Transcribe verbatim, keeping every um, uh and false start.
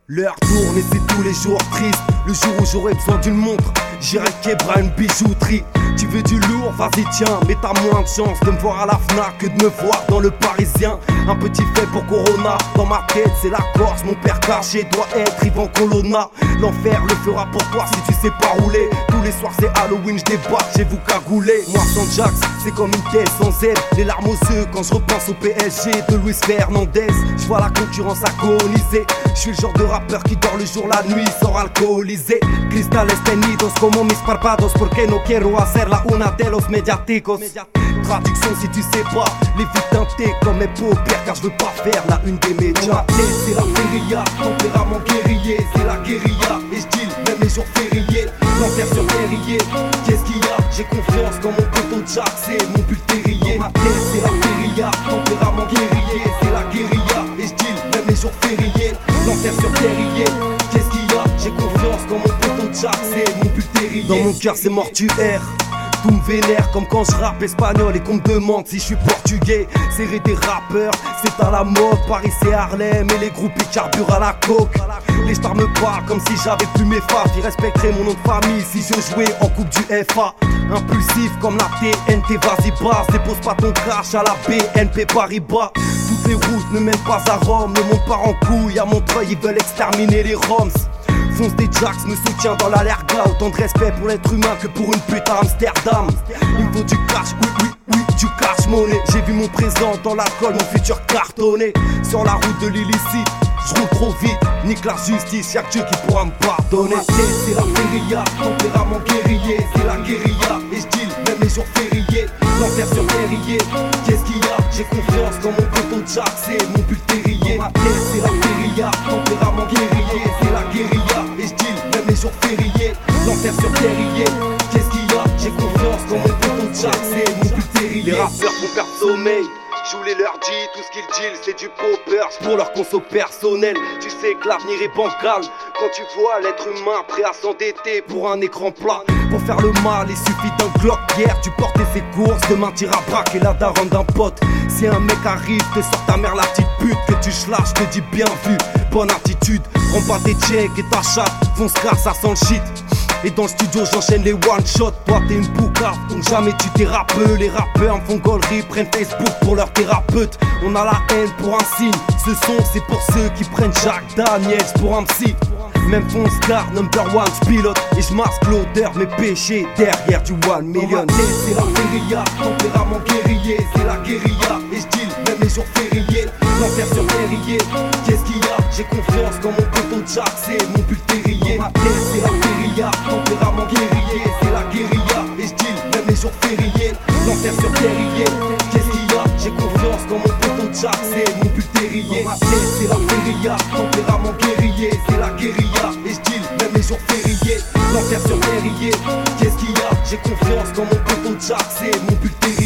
L'heure tourne et c'est tous les jours triste. Le jour où j'aurai besoin d'une montre, j'irai québra une bijouterie. Tu veux du lourd, vas-y tiens, mais t'as moins de chance de me voir à la Fnac que de me voir dans le Parisien. Un petit fait pour Corona, dans ma tête c'est la Corse. Mon père caché doit être Ivan Colonna. L'enfer le fera pour toi si tu sais pas rouler. Tous les soirs c'est Halloween, je débarque chez vous cagoulé. Moi sans Jax, c'est comme une caisse sans aide. Les larmes aux yeux quand je repense au P S G de Luis Fernandez. Je vois la concurrence agoniser. Je suis le genre de rappeur qui dort le jour, la nuit, sort alcoolisé. Cristales tenidos como mis párpados, porque no quiero hacerla una de los mediáticos. Traduction si tu sais pas, les vies teintées comme mes paupières, car je veux pas faire la une des médias. Ma tête c'est la feria, tempérament guerrier, c'est la guérilla. Et je deal même les jours fériés, l'enfer sur terrier. Qu'est-ce qu'il y a? J'ai confiance dans mon poteau Jack, c'est mon but terrier. Ma tête c'est la feria, tempérament guerrier, c'est la guérilla. Et je deal même les jours fériés, l'enfer sur terrier. Qu'est-ce qu'il y a? J'ai confiance dans mon poteau Jack, c'est mon but terrier. Dans mon cœur c'est mortuaire. Tout me vénère comme quand je rappe espagnol et qu'on me demande si je suis portugais. Serrer des rappeurs, c'est à la mode. Paris c'est Harlem et les groupes ils carburent à la coke. Les stars me parlent comme si j'avais plus mes faves. Ils respecteraient mon nom de famille si je jouais en coupe du F A. Impulsif comme la T N T, vas-y passe. Dépose pas ton crash à la B N P Paribas. Toutes les routes ne mènent pas à Rome. Ne montent pas en couille à Montreuil, ils veulent exterminer les Roms. Fonce des Jacks me soutient dans l'allerga. Autant de respect pour l'être humain que pour une pute à Amsterdam. Il me faut du cash, oui, oui, oui, du cash money. J'ai vu mon présent dans l'alcool, mon futur cartonné. Sur la route de l'illicite, je roule trop vite, nique la justice, y'a que Dieu qui pourra me pardonner. Ma tête c'est la feria, tempérament guerrier, c'est la guérilla. Et je deal même les jours fériés, l'enfer sur terrier. Qu'est-ce qu'il y a? J'ai confiance dans mon poteau Jack, c'est mon but terrier. Ma tête c'est la feria, tempérament guerrier, c'est la guérilla. Et je deal même les jours fériés, l'enfer sur terrier. Qu'est-ce qu'il y a? J'ai confiance dans mon poteau Jack, c'est mon but terrier. Les rappeurs font perdre sommeil, je les leur dis, tout ce qu'ils deal c'est du poppers pour leur conso personnel. Tu sais que l'avenir est bancal quand tu vois l'être humain prêt à s'endetter pour un écran plat. Pour faire le mal il suffit d'un Glock. Hier tu portais ses courses, demain t'iras braquer la daronne d'un pote. Si un mec arrive, te sort ta mère la petite pute. Que tu chlaches, te dis bien vu, bonne attitude. Prends pas tes checks et ta chatte, fonce car ça sent le shit. Et dans le studio j'enchaîne les one shot. Toi t'es une poucave, donc jamais tu t'es rappeux. Les rappeurs me font gaulerie, prennent Facebook pour leur thérapeute. On a la haine pour un signe, ce son c'est pour ceux qui prennent Jack Daniels pour un psy. Même fonce car number one pilote. Et je masque l'odeur, mes péchés derrière du one million. Ma tête c'est la feria, tempérament guerrier, c'est la guérilla. Et je deal même les jours fériés, l'enfer sur terrier. Qu'est-ce qu'il y a? J'ai confiance dans mon poteau Jack, c'est mon but terrier. Ma tête c'est la feria, tempérament guerrier, c'est la guérilla. Et je deal même les jours fériés, l'enfer sur terrier. Qu'est-ce qu'il y a? J'ai confiance dans mon poteau Jack, c'est mon but terrier. Ma tête c'est la feria, tempérament guerrier, c'est la guérilla. Et je deal même les jours fériés, l'enfer sur terrier. Qu'est-ce qu'il y a? J'ai confiance dans mon poteau Jack, c'est mon but terrier.